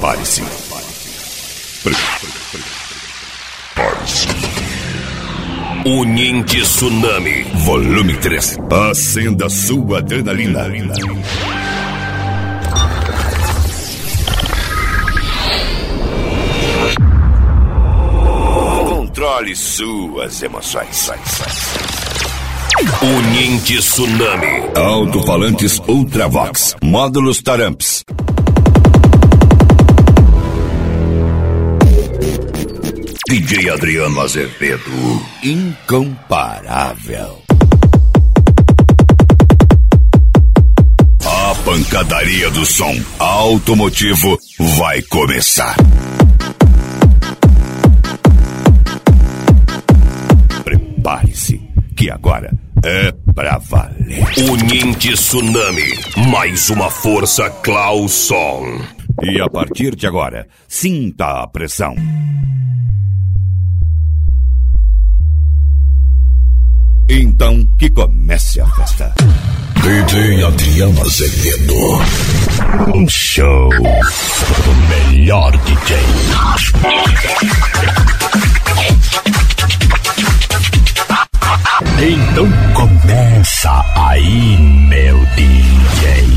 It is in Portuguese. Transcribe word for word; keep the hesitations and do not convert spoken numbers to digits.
Prepare-se. Prepare-se. Uninti Tsunami, volume três. Acenda sua adrenalina. Controle suas emoções. Uninti Tsunami. Alto-falantes Ultravox. Módulos Taramps. D J Adriano Azevedo, incomparável. A pancadaria do som automotivo vai começar. Prepare-se, que agora é pra valer. Uninti Tsunami, mais uma força Clauson. E a partir de agora, sinta a pressão. Então que comece a festa. D J Adriano Azevedo. Um show do melhor D J. Então começa aí, meu D J.